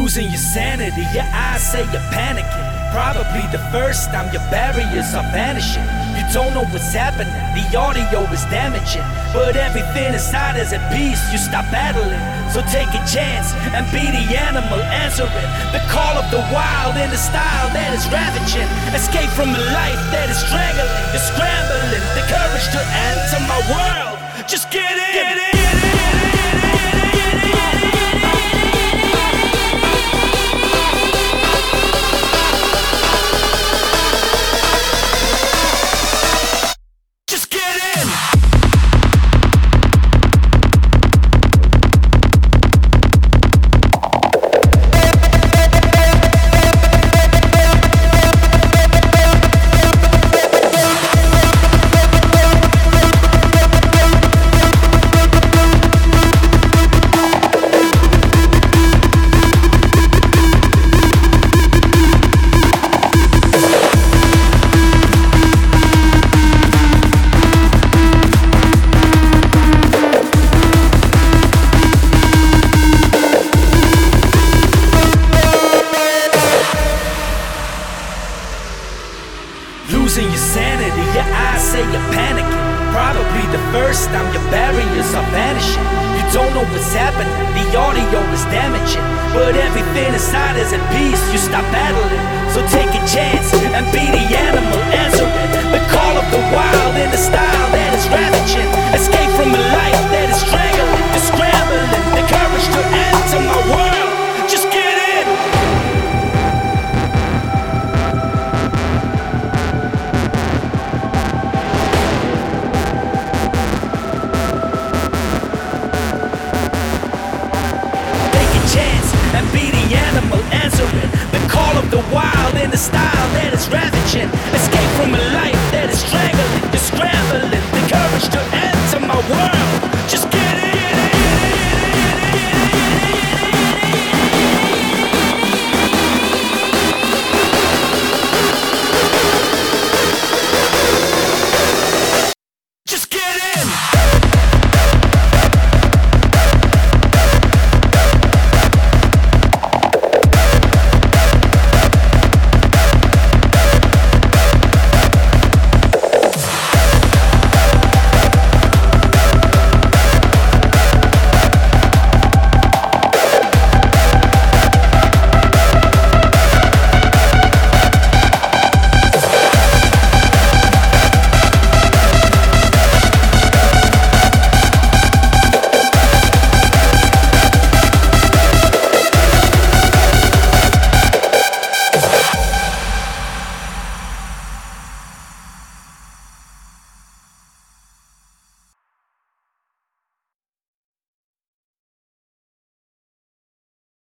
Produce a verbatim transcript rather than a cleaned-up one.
Losing your sanity, your eyes say you're panicking. Probably the first time your barriers are vanishing. You don't know what's happening, the audio is damaging, but everything inside is at peace, you stop battling. So take a chance and be the animal answering the call of the wild in the style that is ravaging. Escape from a life that is strangling, you're scrambling. The courage to enter my world, just get in, get in. Losing your sanity, your eyes say you're panicking. Probably the first time your barriers are vanishing. You don't know what's happening, the audio is damaging, but everything inside is at peace, you stop battling. So take a chance and be the animal answering the call of the wild in the style that is ravaging. Escape from a life